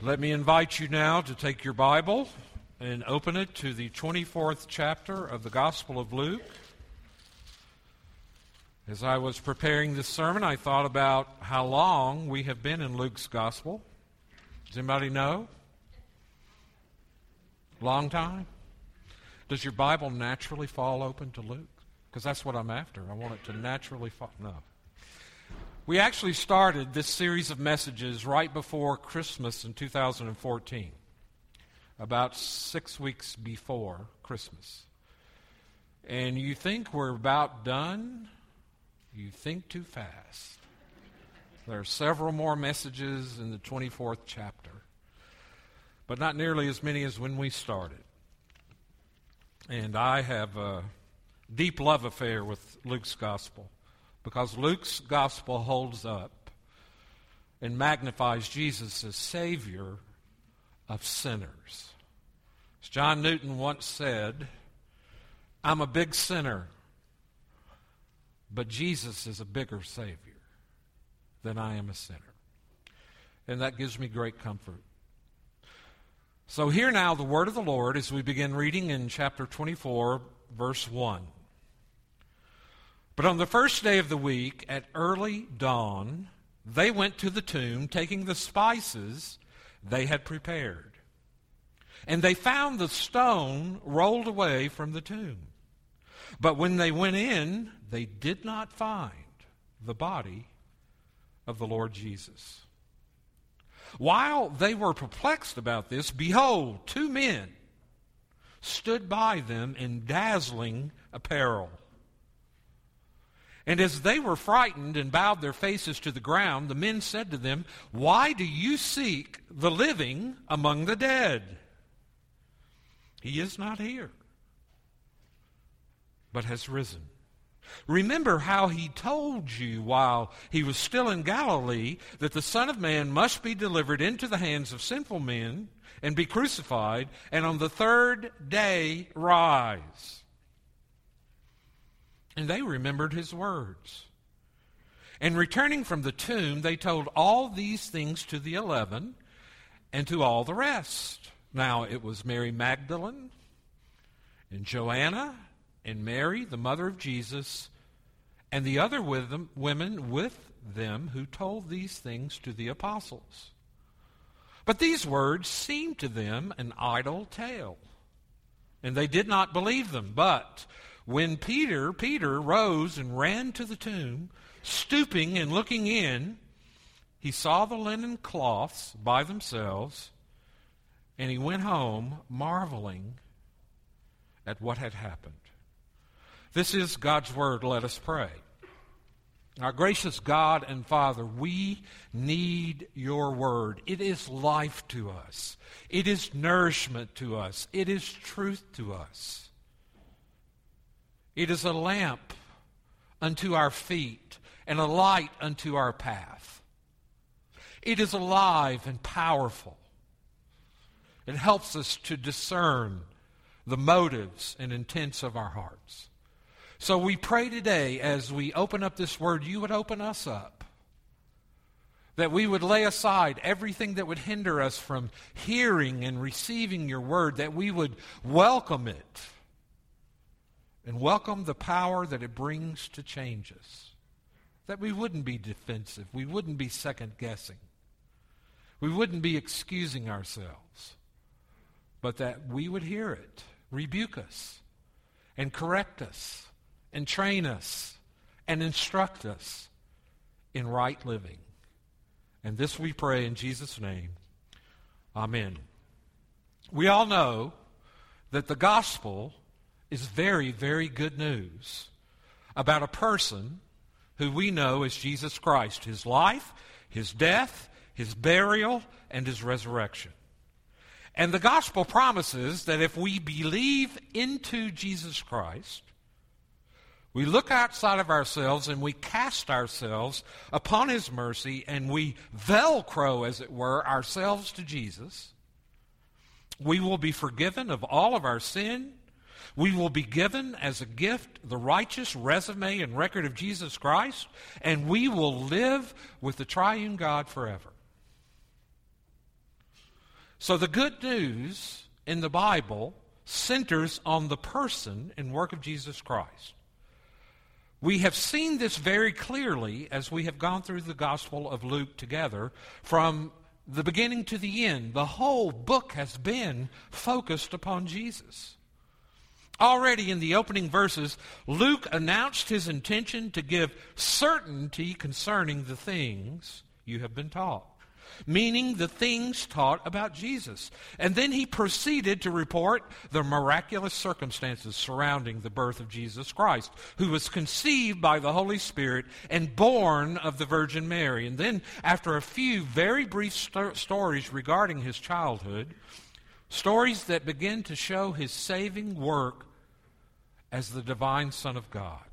Let me invite you now to take your Bible and open it to the 24th chapter of the Gospel of Luke. As I was preparing this sermon, I thought about how long we have been in Luke's Gospel. Does anybody know? Long time? Does your Bible naturally fall open to Luke? Because that's what I'm after. I want it to naturally fall. No. We actually started this series of messages right before Christmas in 2014, about 6 weeks before Christmas. And you think we're about done? You think too fast. There are several more messages in the 24th chapter, but not nearly as many as when we started. And I have a deep love affair with Luke's Gospel, because Luke's Gospel holds up and magnifies Jesus as Savior of sinners. As John Newton once said, "I'm a big sinner, but Jesus is a bigger Savior than I am a sinner." And that gives me great comfort. So hear now the word of the Lord as we begin reading in chapter 24, verse 1. But on the first day of the week, at early dawn, they went to the tomb, taking the spices they had prepared. And they found the stone rolled away from the tomb. But when they went in, they did not find the body of the Lord Jesus. While they were perplexed about this, behold, two men stood by them in dazzling apparel. And as they were frightened and bowed their faces to the ground, the men said to them, "Why do you seek the living among the dead? He is not here, but has risen. Remember how he told you while he was still in Galilee that the Son of Man must be delivered into the hands of sinful men and be crucified, and on the third day rise." And they remembered his words. And returning from the tomb, they told all these things to the 11 and to all the rest. Now it was Mary Magdalene and Joanna and Mary, the mother of Jesus, and the other women with them who told these things to the apostles. But these words seemed to them an idle tale, and they did not believe them. But when Peter rose and ran to the tomb, stooping and looking in, he saw the linen cloths by themselves, and he went home marveling at what had happened. This is God's word. Let us pray. Our gracious God and Father, we need your word. It is life to us. It is nourishment to us. It is truth to us. It is a lamp unto our feet and a light unto our path. It is alive and powerful. It helps us to discern the motives and intents of our hearts. So we pray today as we open up this word, you would open us up. That we would lay aside everything that would hinder us from hearing and receiving your word. That we would welcome it. And welcome the power that it brings to change us. That we wouldn't be defensive. We wouldn't be second-guessing. We wouldn't be excusing ourselves. But that we would hear it, rebuke us, and correct us, and train us, and instruct us in right living. And this we pray in Jesus' name. Amen. We all know that the gospel is very, very good news about a person who we know as Jesus Christ, his life, his death, his burial, and his resurrection. And the gospel promises that if we believe into Jesus Christ, we look outside of ourselves and we cast ourselves upon his mercy and we velcro, as it were, ourselves to Jesus, we will be forgiven of all of our sin. We will be given as a gift the righteous resume and record of Jesus Christ, and we will live with the triune God forever. So the good news in the Bible centers on the person and work of Jesus Christ. We have seen this very clearly as we have gone through the Gospel of Luke together from the beginning to the end. The whole book has been focused upon Jesus. Already in the opening verses, Luke announced his intention to give certainty concerning the things you have been taught, meaning the things taught about Jesus. And then he proceeded to report the miraculous circumstances surrounding the birth of Jesus Christ, who was conceived by the Holy Spirit and born of the Virgin Mary. And then, after a few very brief stories regarding his childhood, stories that begin to show his saving work as the divine Son of God.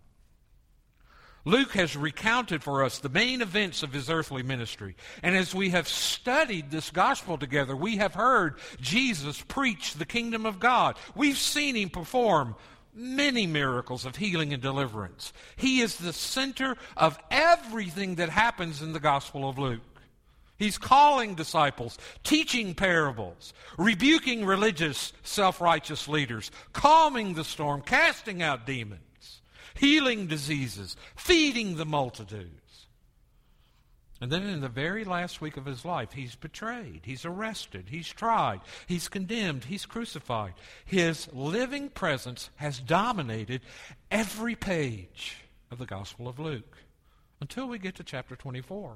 Luke has recounted for us the main events of his earthly ministry. And as we have studied this gospel together, we have heard Jesus preach the kingdom of God. We've seen him perform many miracles of healing and deliverance. He is the center of everything that happens in the Gospel of Luke. He's calling disciples, teaching parables, rebuking religious, self-righteous leaders, calming the storm, casting out demons, healing diseases, feeding the multitudes. And then in the very last week of his life, he's betrayed, he's arrested, he's tried, he's condemned, he's crucified. His living presence has dominated every page of the Gospel of Luke until we get to chapter 24.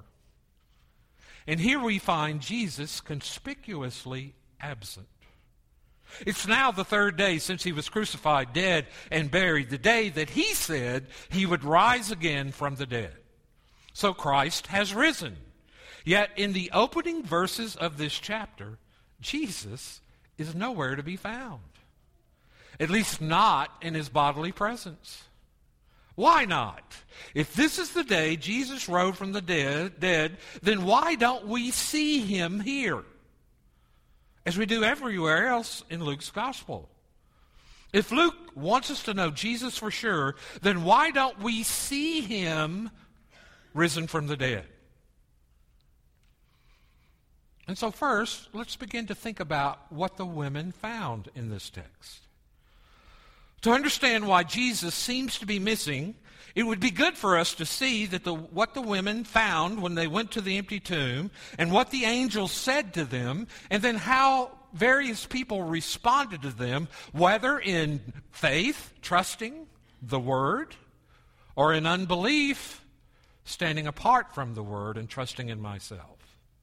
And here we find Jesus conspicuously absent. It's now the third day since he was crucified, dead, and buried, the day that he said he would rise again from the dead. So Christ has risen. Yet in the opening verses of this chapter, Jesus is nowhere to be found. At least not in his bodily presence. Why not? If this is the day Jesus rose from the dead, then why don't we see him here? As we do everywhere else in Luke's gospel. If Luke wants us to know Jesus for sure, then why don't we see him risen from the dead? And so first, let's begin to think about what the women found in this text. To understand why Jesus seems to be missing, it would be good for us to see that what the women found when they went to the empty tomb and what the angels said to them, and then how various people responded to them, whether in faith, trusting the Word, or in unbelief, standing apart from the Word and trusting in myself.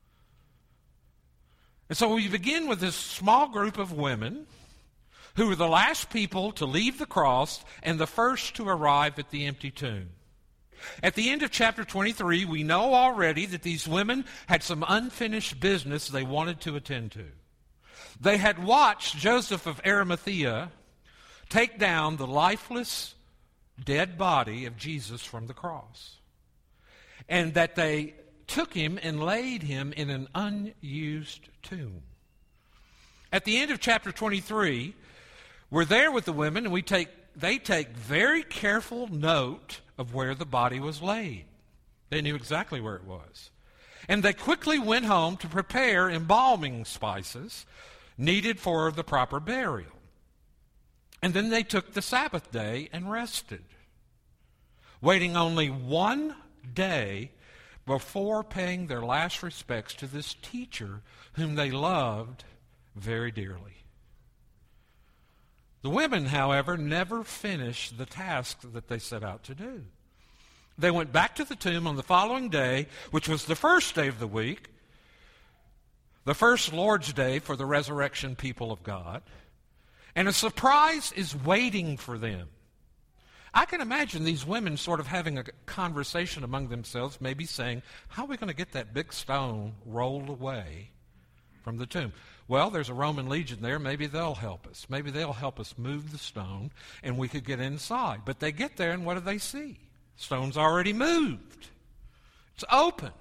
And so we begin with this small group of women who were the last people to leave the cross and the first to arrive at the empty tomb. At the end of chapter 23, we know already that these women had some unfinished business they wanted to attend to. They had watched Joseph of Arimathea take down the lifeless, dead body of Jesus from the cross, and that they took him and laid him in an unused tomb. At the end of chapter 23, we're there with the women, and they take very careful note of where the body was laid. They knew exactly where it was. And they quickly went home to prepare embalming spices needed for the proper burial. And then they took the Sabbath day and rested, waiting only one day before paying their last respects to this teacher whom they loved very dearly. The women, however, never finished the task that they set out to do. They went back to the tomb on the following day, which was the first day of the week, the first Lord's Day for the resurrection people of God, and a surprise is waiting for them. I can imagine these women sort of having a conversation among themselves, maybe saying, how are we going to get that big stone rolled away from the tomb? Well, there's a Roman legion there. Maybe they'll help us. Maybe they'll help us move the stone, and we could get inside. But they get there, and what do they see? Stone's already moved. It's open.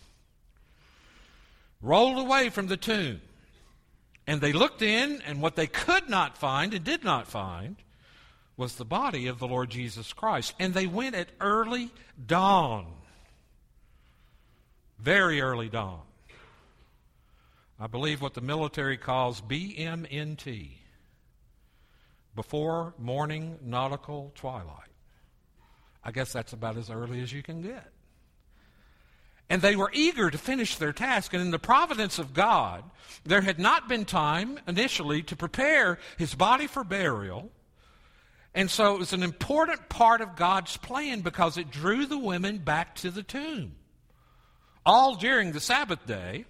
Rolled away from the tomb. And they looked in, and what they could not find and did not find was the body of the Lord Jesus Christ. And they went at early dawn. Very early dawn. I believe what the military calls BMNT, before morning nautical twilight. I guess that's about as early as you can get. And they were eager to finish their task, and in the providence of God, there had not been time initially to prepare his body for burial. And so it was an important part of God's plan because it drew the women back to the tomb. All during the Sabbath day,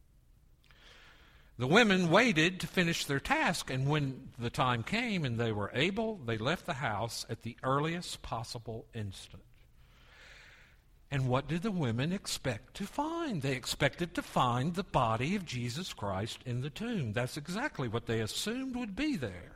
the women waited to finish their task, and when the time came and they were able, they left the house at the earliest possible instant. And what did the women expect to find? They expected to find the body of Jesus Christ in the tomb. That's exactly what they assumed would be there.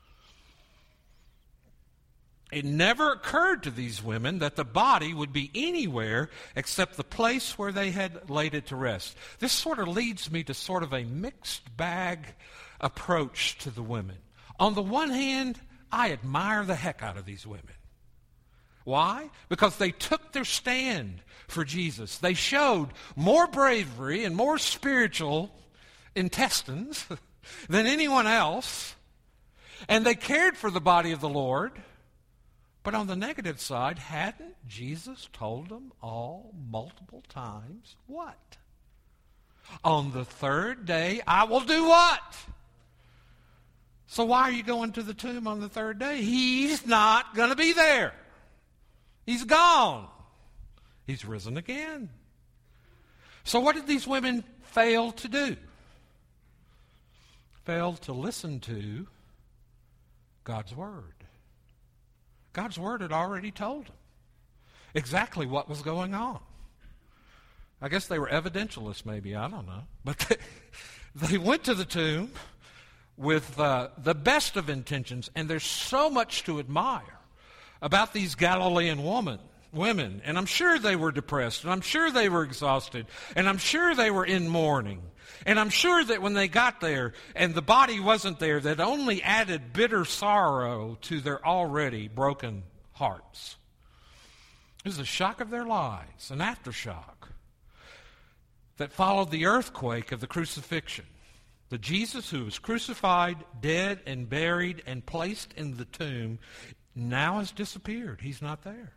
It never occurred to these women that the body would be anywhere except the place where they had laid it to rest. This sort of leads me to sort of a mixed bag approach to the women. On the one hand, I admire the heck out of these women. Why? Because they took their stand for Jesus. They showed more bravery and more spiritual intestines than anyone else. And they cared for the body of the Lord. But on the negative side, hadn't Jesus told them all multiple times what? On the third day, I will do what? So why are you going to the tomb on the third day? He's not going to be there. He's gone. He's risen again. So what did these women fail to do? Failed to listen to God's Word. God's Word had already told them exactly what was going on. I guess they were evidentialists maybe, I don't know. But they went to the tomb with the best of intentions, and there's so much to admire about these Galilean women. And I'm sure they were depressed, and I'm sure they were exhausted, and I'm sure they were in mourning. And I'm sure that when they got there and the body wasn't there, that only added bitter sorrow to their already broken hearts. It was a shock of their lives, an aftershock that followed the earthquake of the crucifixion. The Jesus who was crucified, dead, and buried, and placed in the tomb now has disappeared. He's not there.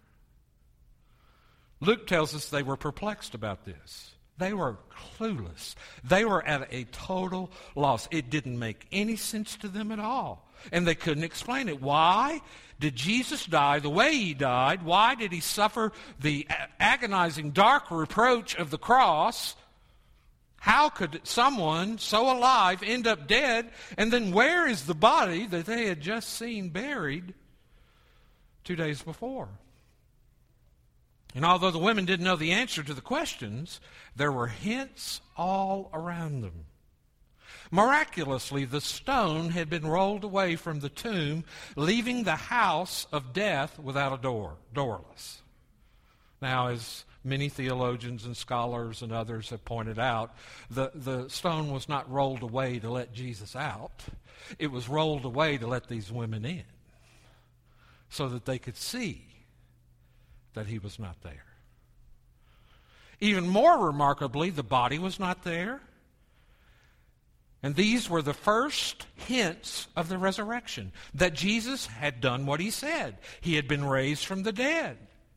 Luke tells us they were perplexed about this. They were clueless. They were at a total loss. It didn't make any sense to them at all. And they couldn't explain it. Why did Jesus die the way he died? Why did he suffer the agonizing dark reproach of the cross? How could someone so alive end up dead? And then where is the body that they had just seen buried 2 days before? And although the women didn't know the answer to the questions, there were hints all around them. Miraculously, the stone had been rolled away from the tomb, leaving the house of death without a door, doorless. Now, as many theologians and scholars and others have pointed out, the stone was not rolled away to let Jesus out. It was rolled away to let these women in so that they could see that he was not there. Even more remarkably, the body was not there. And these were the first hints of the resurrection, that Jesus had done what he said. He had been raised from the dead.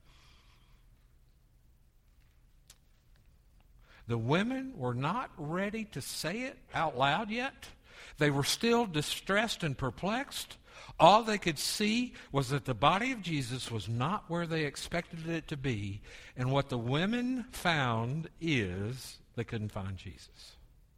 The women were not ready to say it out loud yet. They were still distressed and perplexed. All they could see was that the body of Jesus was not where they expected it to be. And what the women found is they couldn't find Jesus.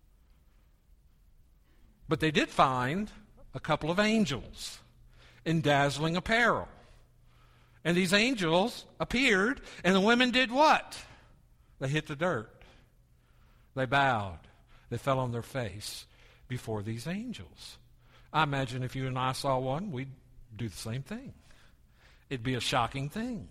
But they did find a couple of angels in dazzling apparel. And these angels appeared, and the women did what? They hit the dirt. They bowed. They fell on their face before these angels. I imagine if you and I saw one, we'd do the same thing. It'd be a shocking thing.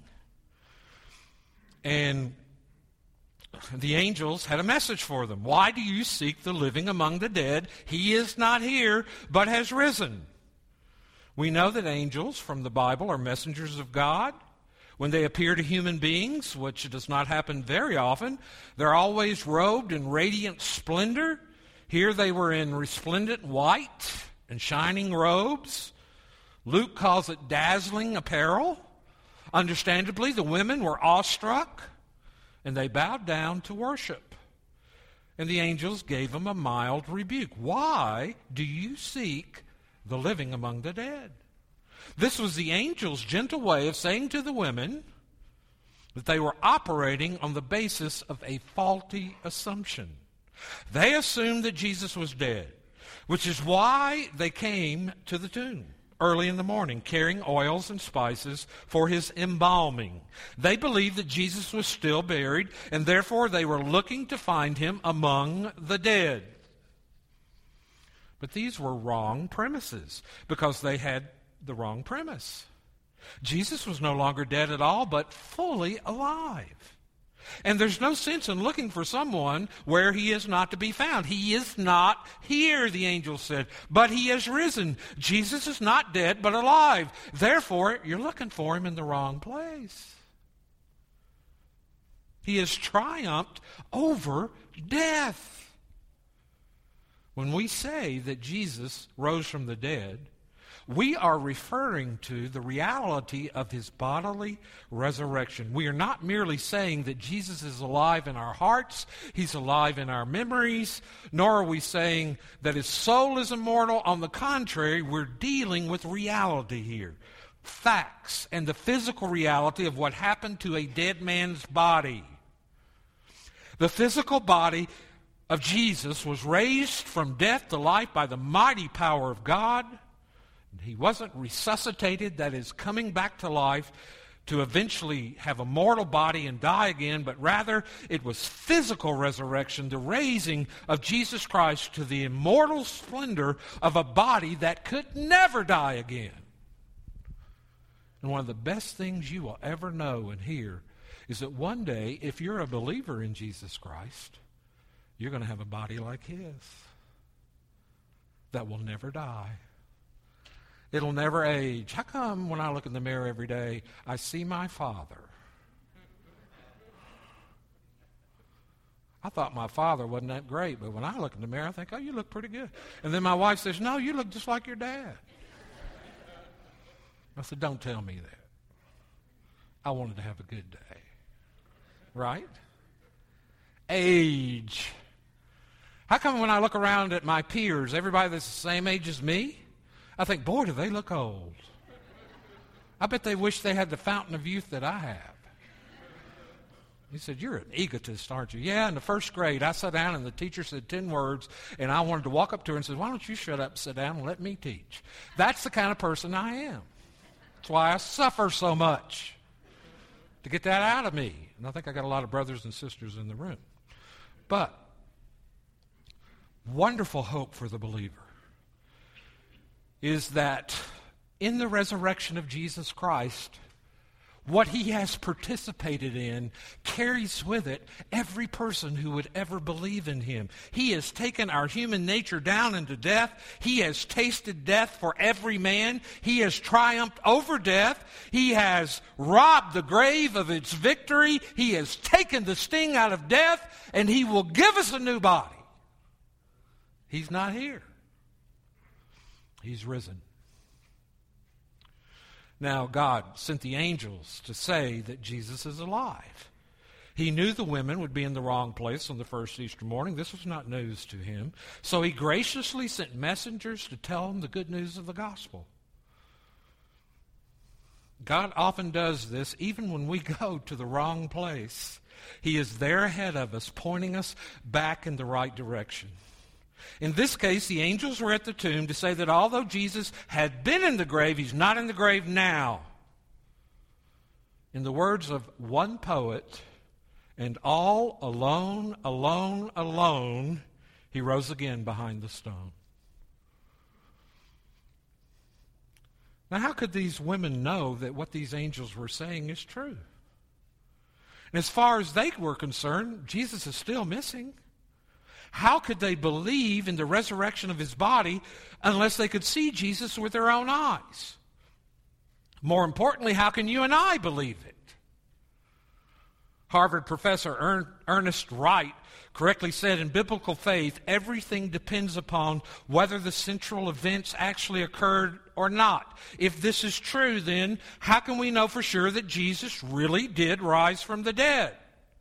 And the angels had a message for them. Why do you seek the living among the dead? He is not here, but has risen. We know that angels from the Bible are messengers of God. When they appear to human beings, which does not happen very often, they're always robed in radiant splendor. Here they were in resplendent white and shining robes. Luke calls it dazzling apparel. Understandably, the women were awestruck, and they bowed down to worship. And the angels gave them a mild rebuke. Why do you seek the living among the dead? This was the angels' gentle way of saying to the women that they were operating on the basis of a faulty assumption. They assumed that Jesus was dead, which is why they came to the tomb early in the morning, carrying oils and spices for his embalming. They believed that Jesus was still buried, and therefore they were looking to find him among the dead. But these were wrong premises, because they had the wrong premise. Jesus was no longer dead at all, but fully alive. And there's no sense in looking for someone where he is not to be found. He is not here, the angel said, but he has risen. Jesus is not dead, but alive. Therefore, you're looking for him in the wrong place. He has triumphed over death. When we say that Jesus rose from the dead, we are referring to the reality of his bodily resurrection. We are not merely saying that Jesus is alive in our hearts, he's alive in our memories, nor are we saying that his soul is immortal. On the contrary, we're dealing with reality here. Facts and the physical reality of what happened to a dead man's body. The physical body of Jesus was raised from death to life by the mighty power of God. He wasn't resuscitated, that is, coming back to life to eventually have a mortal body and die again, but rather it was physical resurrection, the raising of Jesus Christ to the immortal splendor of a body that could never die again. And one of the best things you will ever know and hear is that one day, if you're a believer in Jesus Christ, you're going to have a body like his that will never die. It'll never age. How come when I look in the mirror every day, I see my father? I thought my father wasn't that great, but when I look in the mirror, I think, oh, you look pretty good. And then my wife says, no, you look just like your dad. I said, don't tell me that. I wanted to have a good day. Right? Age. How come when I look around at my peers, everybody that's the same age as me, I think, boy, do they look old. I bet they wish they had the fountain of youth that I have. He said, you're an egotist, aren't you? Yeah, in the first grade, I sat down and the teacher said 10 words, and I wanted to walk up to her and said, why don't you shut up, sit down, and let me teach? That's the kind of person I am. That's why I suffer so much, to get that out of me. And I think I got a lot of brothers and sisters in the room. But wonderful hope for the believer is that in the resurrection of Jesus Christ, what he has participated in carries with it every person who would ever believe in him. He has taken our human nature down into death. He has tasted death for every man. He has triumphed over death. He has robbed the grave of its victory. He has taken the sting out of death, and he will give us a new body. He's not here. He's risen. Now, God sent the angels to say that Jesus is alive. He knew the women would be in the wrong place on the first Easter morning. This was not news to him. So he graciously sent messengers to tell them the good news of the gospel. God often does this even when we go to the wrong place. He is there ahead of us, pointing us back in the right direction. In this case, the angels were at the tomb to say that although Jesus had been in the grave, he's not in the grave now. In the words of one poet, and all alone, alone, alone, he rose again behind the stone. Now, how could these women know that what these angels were saying is true? And as far as they were concerned, Jesus is still missing. How could they believe in the resurrection of his body unless they could see Jesus with their own eyes? More importantly, how can you and I believe it? Harvard professor Ernest Wright correctly said, in biblical faith, everything depends upon whether the central events actually occurred or not. If this is true, then how can we know for sure that Jesus really did rise from the dead?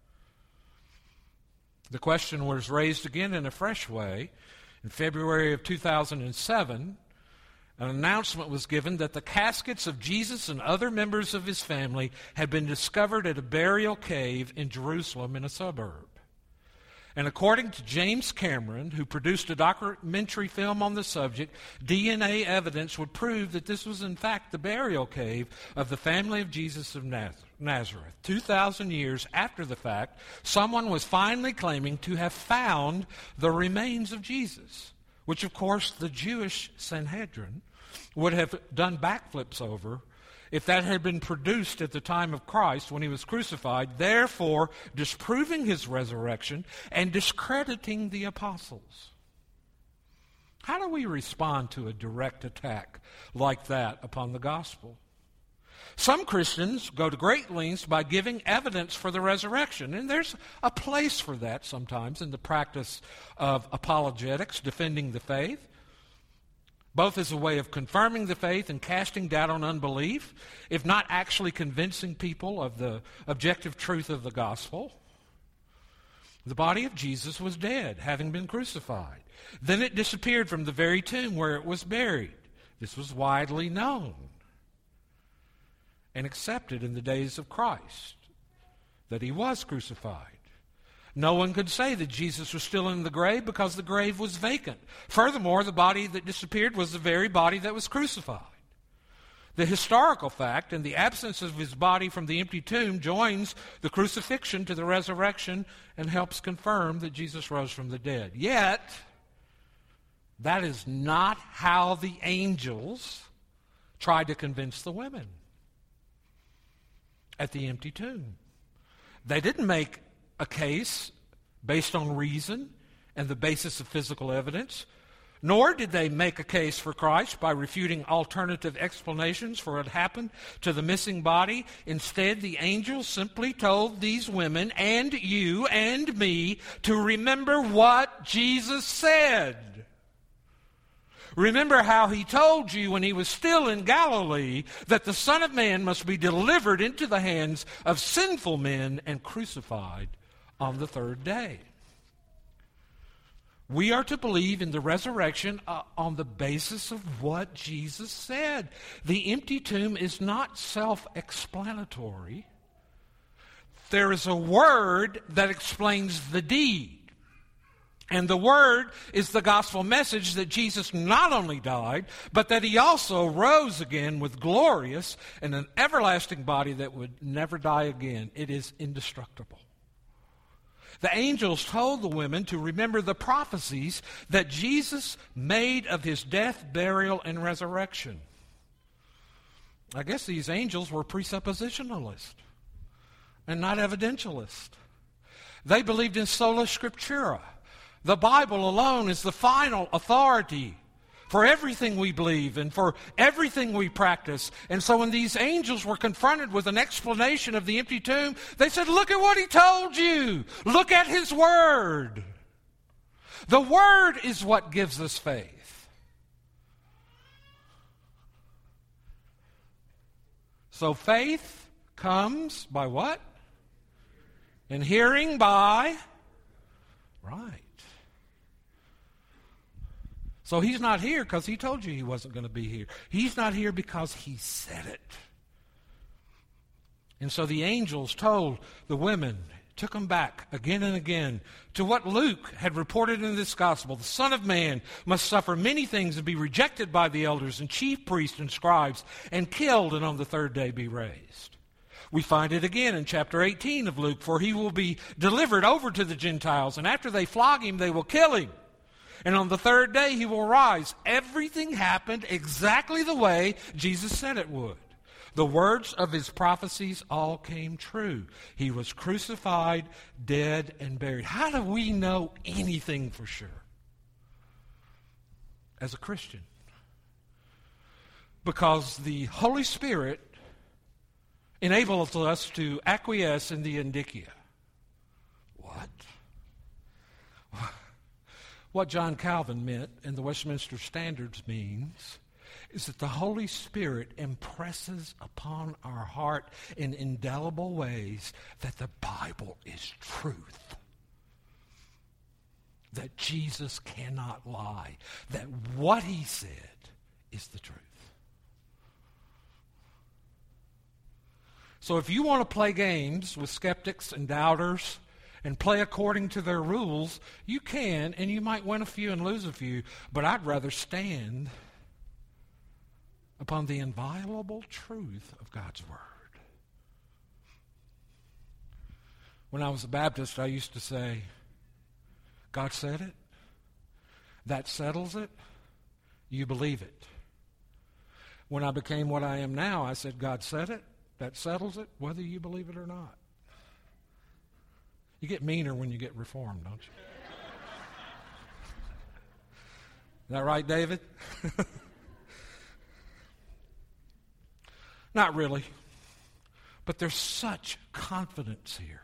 The question was raised again in a fresh way. In February of 2007, an announcement was given that the caskets of Jesus and other members of his family had been discovered at a burial cave in Jerusalem in a suburb. And according to James Cameron, who produced a documentary film on the subject, DNA evidence would prove that this was in fact the burial cave of the family of Jesus of Nazareth. 2,000 years after the fact, someone was finally claiming to have found the remains of Jesus, which of course the Jewish Sanhedrin would have done backflips over if that had been produced at the time of Christ when he was crucified, therefore disproving his resurrection and discrediting the apostles. How do we respond to a direct attack like that upon the gospel? Some Christians go to great lengths by giving evidence for the resurrection, and there's a place for that sometimes in the practice of apologetics, defending the faith, both as a way of confirming the faith and casting doubt on unbelief, if not actually convincing people of the objective truth of the gospel. The body of Jesus was dead, having been crucified. Then it disappeared from the very tomb where it was buried. This was widely known and accepted in the days of Christ, that he was crucified. No one could say that Jesus was still in the grave because the grave was vacant. Furthermore, the body that disappeared was the very body that was crucified. The historical fact and the absence of his body from the empty tomb joins the crucifixion to the resurrection and helps confirm that Jesus rose from the dead. Yet, that is not how the angels tried to convince the women at the empty tomb. They didn't make a case based on reason and the basis of physical evidence, nor did they make a case for Christ by refuting alternative explanations for what happened to the missing body. Instead, the angels simply told these women and you and me to remember what Jesus said. Remember how he told you when he was still in Galilee that the Son of Man must be delivered into the hands of sinful men and crucified on the third day. We are to believe in the resurrection on the basis of what Jesus said. The empty tomb is not self-explanatory. There is a word that explains the deed. And the word is the gospel message that Jesus not only died, but that he also rose again with glorious and an everlasting body that would never die again. It is indestructible. The angels told the women to remember the prophecies that Jesus made of his death, burial, and resurrection. I guess these angels were presuppositionalists and not evidentialists. They believed in sola scriptura. The Bible alone is the final authority for everything we believe and for everything we practice. And so when these angels were confronted with an explanation of the empty tomb, they said, look at what he told you. Look at his word. The word is what gives us faith. So faith comes by what? And hearing by? Right. So he's not here because he told you he wasn't going to be here. He's not here because he said it. And so the angels told the women, took them back again and again to what Luke had reported in this gospel. The Son of Man must suffer many things and be rejected by the elders and chief priests and scribes and killed and on the third day be raised. We find it again in chapter 18 of Luke, for he will be delivered over to the Gentiles, and after they flog him, they will kill him. And on the third day he will rise. Everything happened exactly the way Jesus said it would. The words of his prophecies all came true. He was crucified, dead, and buried. How do we know anything for sure as a Christian? Because the Holy Spirit enables us to acquiesce in the indicia. What? What John Calvin meant and the Westminster Standards means is that the Holy Spirit impresses upon our heart in indelible ways that the Bible is truth. That Jesus cannot lie. That what he said is the truth. So if you want to play games with skeptics and doubters and play according to their rules, you can, and you might win a few and lose a few, but I'd rather stand upon the inviolable truth of God's Word. When I was a Baptist, I used to say, God said it, that settles it, you believe it. When I became what I am now, I said, God said it, that settles it, whether you believe it or not. You get meaner when you get reformed, don't you? Is that right, David? Not really. But there's such confidence here.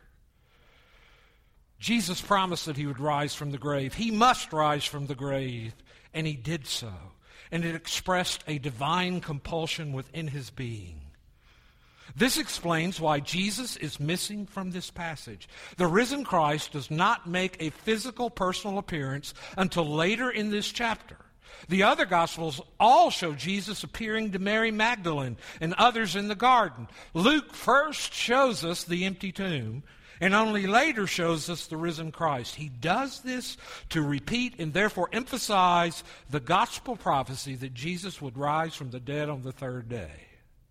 Jesus promised that he would rise from the grave. He must rise from the grave, and he did so. And it expressed a divine compulsion within his being. This explains why Jesus is missing from this passage. The risen Christ does not make a physical personal appearance until later in this chapter. The other Gospels all show Jesus appearing to Mary Magdalene and others in the garden. Luke first shows us the empty tomb and only later shows us the risen Christ. He does this to repeat and therefore emphasize the gospel prophecy that Jesus would rise from the dead on the third day.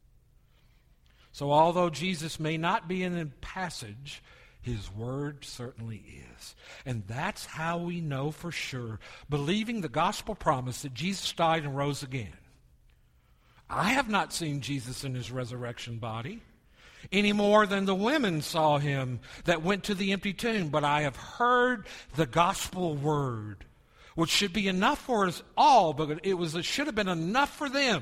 So although Jesus may not be in the passage, his word certainly is. And that's how we know for sure, believing the gospel promise that Jesus died and rose again. I have not seen Jesus in his resurrection body any more than the women saw him that went to the empty tomb, but I have heard the gospel word, which should be enough for us all, but it should have been enough for them.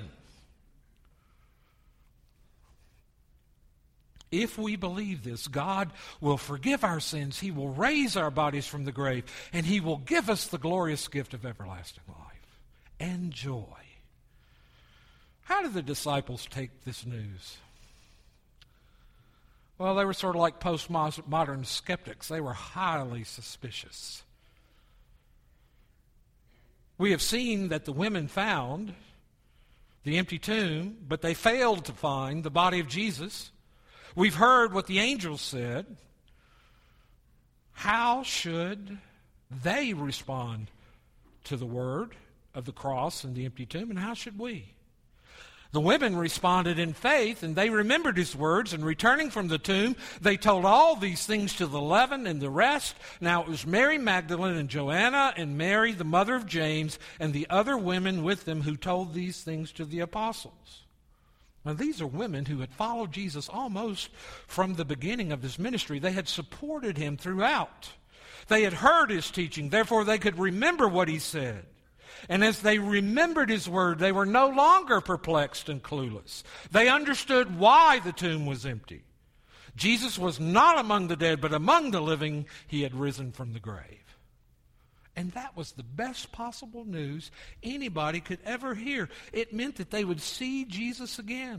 If we believe this, God will forgive our sins, he will raise our bodies from the grave, and he will give us the glorious gift of everlasting life and joy. How did the disciples take this news? Well, they were sort of like postmodern skeptics. They were highly suspicious. We have seen that the women found the empty tomb, but they failed to find the body of Jesus. We've heard what the angels said. How should they respond to the word of the cross and the empty tomb, and how should we? The women responded in faith, and they remembered his words, and returning from the tomb, they told all these things to the 11 and the rest. Now it was Mary Magdalene and Joanna and Mary, the mother of James, and the other women with them who told these things to the apostles. Now, these are women who had followed Jesus almost from the beginning of his ministry. They had supported him throughout. They had heard his teaching, therefore they could remember what he said. And as they remembered his word, they were no longer perplexed and clueless. They understood why the tomb was empty. Jesus was not among the dead, but among the living. He had risen from the grave. And that was the best possible news anybody could ever hear. It meant that they would see Jesus again.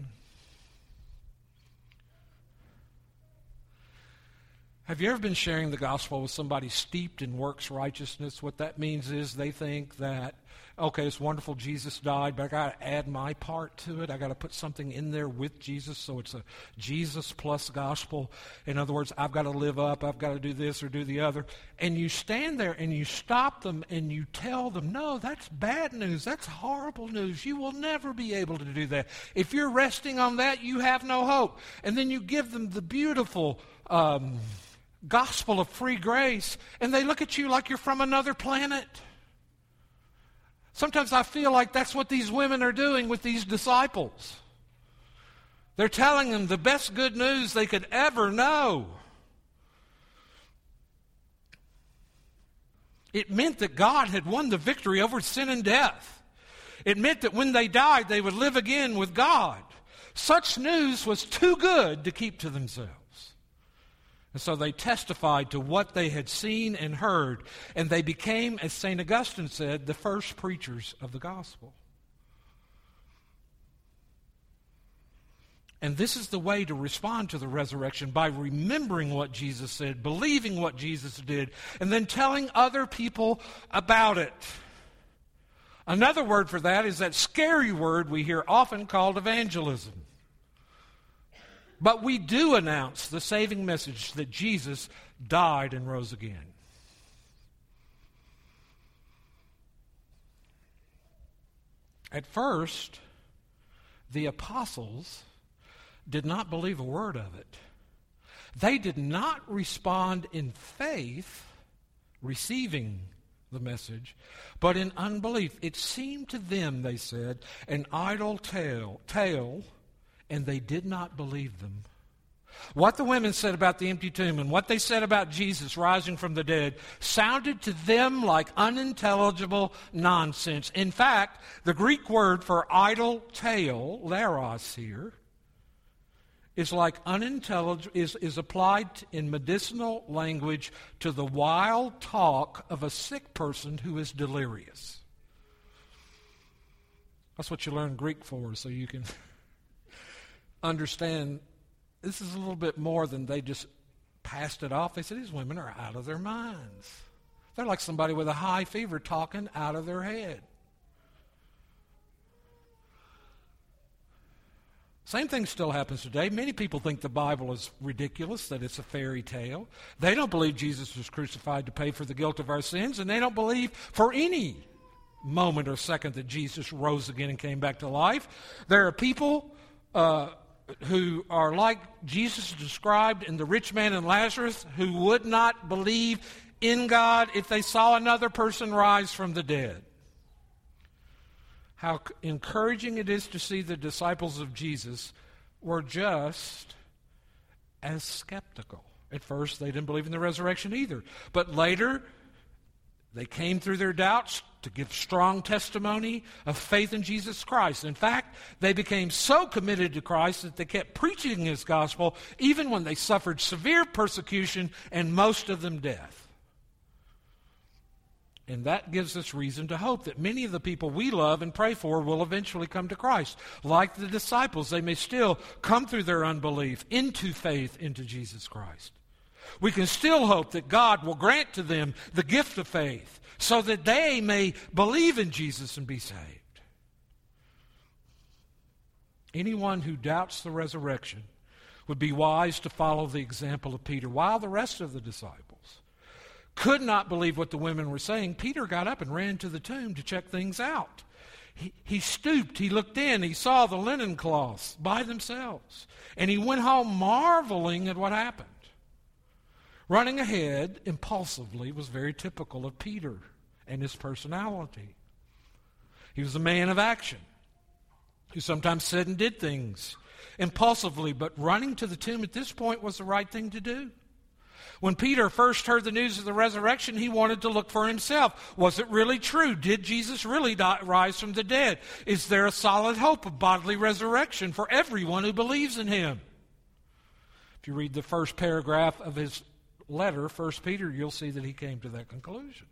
Have you ever been sharing the gospel with somebody steeped in works righteousness? What that means is they think that, okay, it's wonderful Jesus died, but I got to add my part to it. I got to put something in there with Jesus, so it's a Jesus plus gospel. In other words, I've got to live up, I've got to do this or do the other. And you stand there and you stop them and you tell them, no, that's bad news. That's horrible news. You will never be able to do that. If you're resting on that, you have no hope. And then you give them the beautiful gospel of free grace, and they look at you like you're from another planet. Sometimes I feel like that's what these women are doing with these disciples. They're telling them the best good news they could ever know. It meant that God had won the victory over sin and death. It meant that when they died, they would live again with God. Such news was too good to keep to themselves. And so they testified to what they had seen and heard, and they became, as St. Augustine said, the first preachers of the gospel. And this is the way to respond to the resurrection, by remembering what Jesus said, believing what Jesus did, and then telling other people about it. Another word for that is that scary word we hear often called evangelism. But we do announce the saving message that Jesus died and rose again. At first, the apostles did not believe a word of it. They did not respond in faith, receiving the message, but in unbelief. It seemed to them, they said, an idle tale, and they did not believe them. What the women said about the empty tomb and what they said about Jesus rising from the dead sounded to them like unintelligible nonsense. In fact, the Greek word for idle tale, leros here, is like unintelligible, is applied in medicinal language to the wild talk of a sick person who is delirious. That's what you learn Greek for, so you can understand this is a little bit more than they just passed it off. They said, these women are out of their minds. They're like somebody with a high fever talking out of their head. Same thing still happens today. Many people think the Bible is ridiculous, that it's a fairy tale. They don't believe Jesus was crucified to pay for the guilt of our sins, and they don't believe for any moment or second that Jesus rose again and came back to life. There are people who are like Jesus described in the rich man and Lazarus, who would not believe in God if they saw another person rise from the dead. How encouraging it is to see the disciples of Jesus were just as skeptical. At first, they didn't believe in the resurrection either. But later, they came through their doubts to give strong testimony of faith in Jesus Christ. In fact, they became so committed to Christ that they kept preaching His gospel even when they suffered severe persecution and most of them death. And that gives us reason to hope that many of the people we love and pray for will eventually come to Christ. Like the disciples, they may still come through their unbelief into faith into Jesus Christ. We can still hope that God will grant to them the gift of faith so that they may believe in Jesus and be saved. Anyone who doubts the resurrection would be wise to follow the example of Peter. While the rest of the disciples could not believe what the women were saying, Peter got up and ran to the tomb to check things out. He stooped, he looked in, he saw the linen cloths by themselves, and he went home marveling at what happened. Running ahead impulsively was very typical of Peter and his personality. He was a man of action who sometimes said and did things impulsively, but running to the tomb at this point was the right thing to do. When Peter first heard the news of the resurrection, he wanted to look for himself. Was it really true? Did Jesus really rise from the dead? Is there a solid hope of bodily resurrection for everyone who believes in Him? If you read the first paragraph of his letter, 1 Peter, you'll see that he came to that conclusion.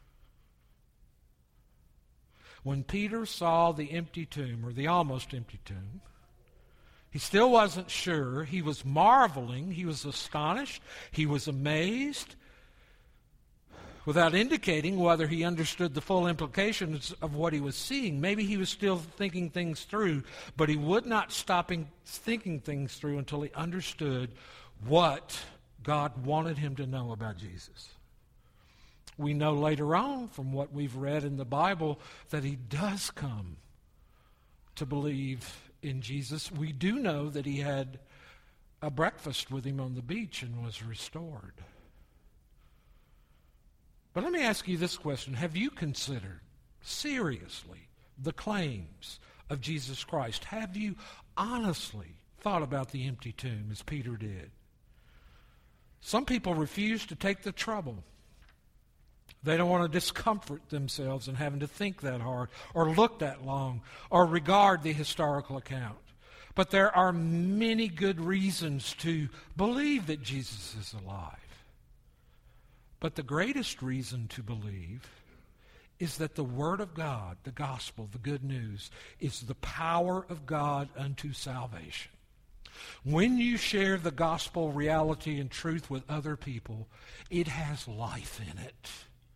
When Peter saw the empty tomb, or the almost empty tomb, he still wasn't sure. He was marveling. He was astonished. He was amazed, without indicating whether he understood the full implications of what he was seeing. Maybe he was still thinking things through, but he would not stop thinking things through until he understood what God wanted him to know about Jesus. We know later on from what we've read in the Bible that he does come to believe in Jesus. We do know that he had a breakfast with him on the beach and was restored. But let me ask you this question. Have you considered seriously the claims of Jesus Christ? Have you honestly thought about the empty tomb as Peter did? Some people refuse to take the trouble. They don't want to discomfort themselves in having to think that hard or look that long or regard the historical account. But there are many good reasons to believe that Jesus is alive. But the greatest reason to believe is that the Word of God, the gospel, the good news, is the power of God unto salvation. When you share the gospel reality and truth with other people, it has life in it.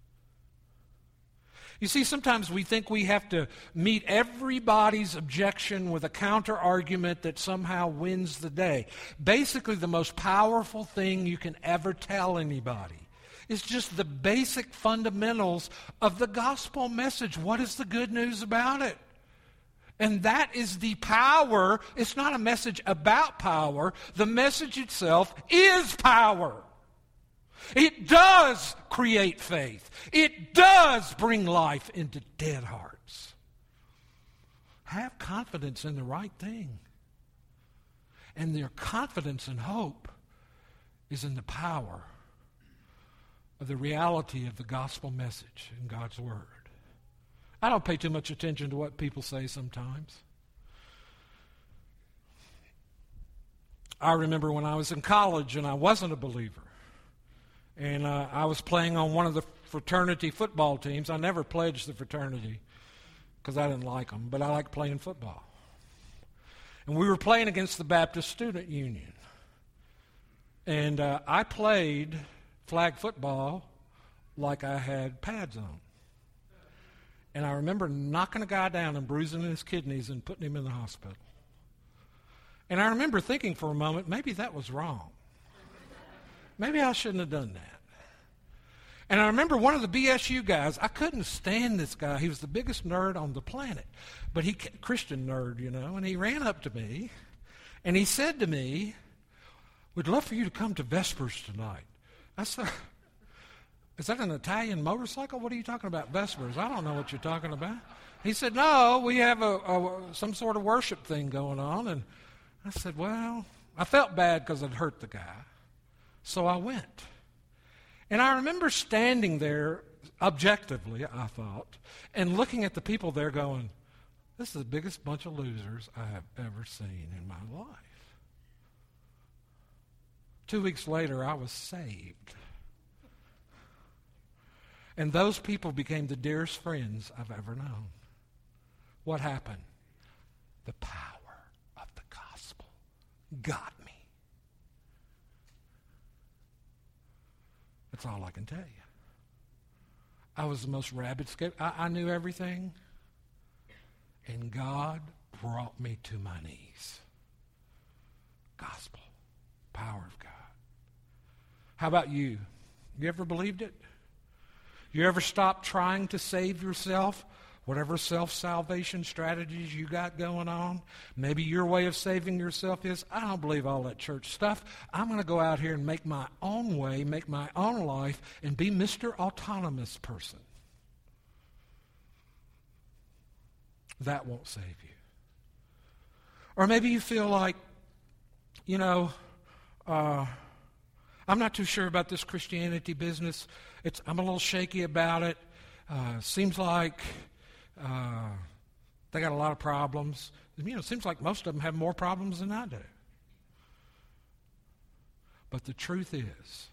You see, sometimes we think we have to meet everybody's objection with a counter-argument that somehow wins the day. Basically, the most powerful thing you can ever tell anybody is just the basic fundamentals of the gospel message. What is the good news about it? And that is the power. It's not a message about power. The message itself is power. It does create faith. It does bring life into dead hearts. Have confidence in the right thing. And their confidence and hope is in the power of the reality of the gospel message in God's Word. I don't pay too much attention to what people say sometimes. I remember when I was in college and I wasn't a believer. And I was playing on one of the fraternity football teams. I never pledged the fraternity because I didn't like them, but I liked playing football. And we were playing against the Baptist Student Union. And I played flag football like I had pads on. And I remember knocking a guy down and bruising his kidneys and putting him in the hospital. And I remember thinking for a moment, maybe that was wrong. Maybe I shouldn't have done that. And I remember one of the BSU guys, I couldn't stand this guy. He was the biggest nerd on the planet. But he, Christian nerd, you know, and he ran up to me and he said to me, "We'd love for you to come to Vespers tonight." I said, "Is that an Italian motorcycle? What are you talking about, Vespers? I don't know what you're talking about." He said, "No, we have some sort of worship thing going on." And I said, well, I felt bad because I'd hurt the guy. So I went. And I remember standing there objectively, I thought, and looking at the people there going, this is the biggest bunch of losers I have ever seen in my life. 2 weeks later, I was saved. And those people became the dearest friends I've ever known. What happened? The power of the gospel got me. That's all I can tell you. I was the most rabid skeptic. I knew everything. And God brought me to my knees. Gospel. Power of God. How about you? You ever believed it? You ever stopped trying to save yourself? Whatever self-salvation strategies you got going on, maybe your way of saving yourself is, I don't believe all that church stuff. I'm going to go out here and make my own way, make my own life, and be Mr. Autonomous person. That won't save you. Or maybe you feel like, I'm not too sure about this Christianity business. I'm a little shaky about it. Seems like they got a lot of problems. It seems like most of them have more problems than I do. But the truth is,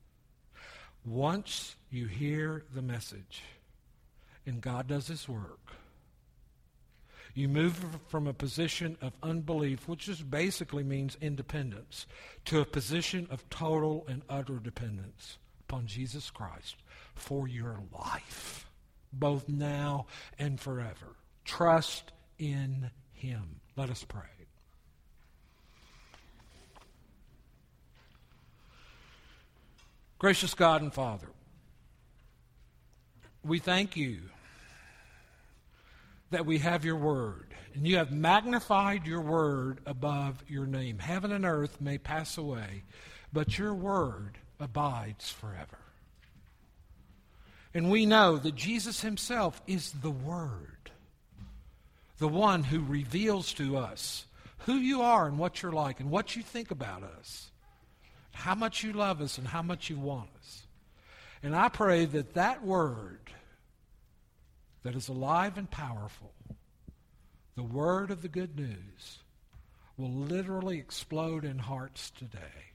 once you hear the message and God does His work, you move from a position of unbelief, which just basically means independence, to a position of total and utter dependence upon Jesus Christ for your life, both now and forever. Trust in Him. Let us pray. Gracious God and Father, we thank You that we have Your Word, and You have magnified Your Word above Your name. Heaven and earth may pass away, but Your Word abides forever. And we know that Jesus Himself is the Word, the one who reveals to us who You are and what You're like and what You think about us, how much You love us and how much You want us. And I pray that that Word that is alive and powerful, the Word of the good news, will literally explode in hearts today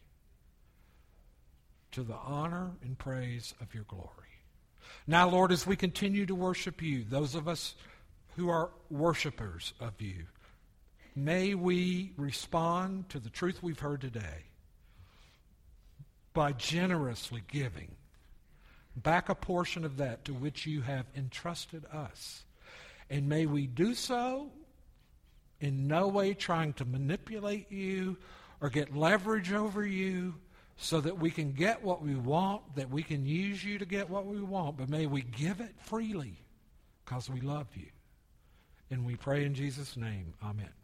to the honor and praise of your glory. Now, Lord, as we continue to worship you, those of us who are worshipers of you, may we respond to the truth we've heard today by generously giving back a portion of that to which you have entrusted us. And may we do so in no way trying to manipulate you or get leverage over you so that we can get what we want, that we can use you to get what we want. But may we give it freely because we love you. And we pray in Jesus' name. Amen.